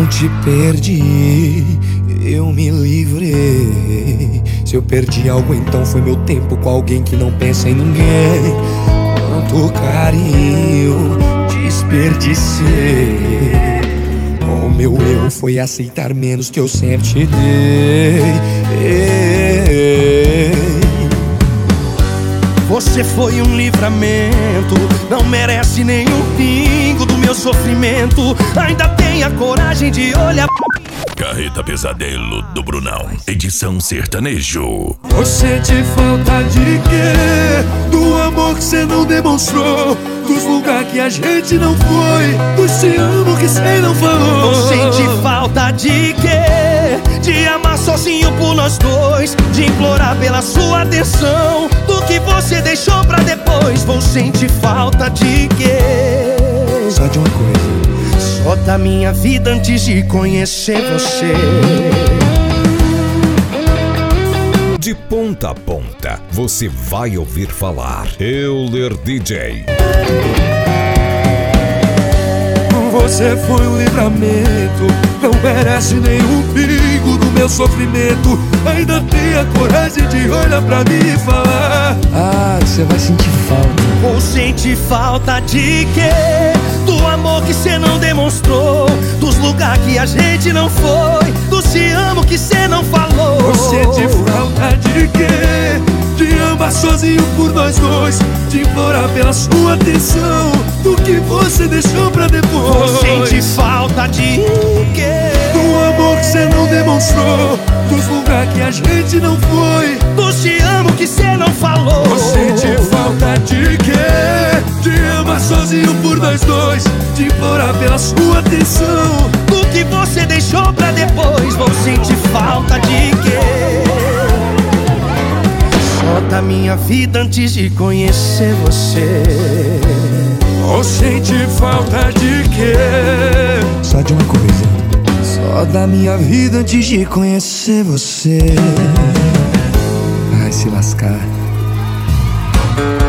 te perdi, eu me livrei. Se eu perdi algo, então foi meu tempo com alguém que não pensa em ninguém. Quanto carinho desperdicei. O meu erro foi aceitar menos que eu sempre te dei. Você foi um livramento, não merece nenhum pingo do meu sofrimento. Ainda tem a coragem de olhar. Carreta Pesadelo do Brunão, edição sertanejo. Você te falta de quê? Do amor que você não demonstrou, dos lugares que a gente não foi, dos te amo que você não falou. Você sente falta de quê? De amar sozinho por nós dois, de implorar pela sua atenção, do que você deixou pra depois. Você sente falta de quê? Só de uma coisa. Só da minha vida antes de conhecer você. De ponta a ponta, você vai ouvir falar Euler DJ. Você foi um livramento, não merece nenhum perigo do meu sofrimento. Ainda tem a coragem de olhar pra mim e falar: ah, você vai sentir falta. Ou sente falta de quê? Do amor que cê não demonstrou, dos lugares que a gente não foi, do te amo que cê não falou. Você sente falta de quê? De amar sozinho por nós dois, de implorar pela sua atenção, do que você deixou pra depois. Você sente falta de quê? Do amor que cê não demonstrou, dos lugares que a gente não foi, do te amo que cê não falou. Você sente falta de quê? De amar sozinho por nós dois, de implorar pela sua atenção, do que você deixou pra depois. Você sente falta de quê? Só da minha vida antes de conhecer você. Você sente falta de quê? Só de uma coisa. Só da minha vida antes de conhecer você. Vai se lascar.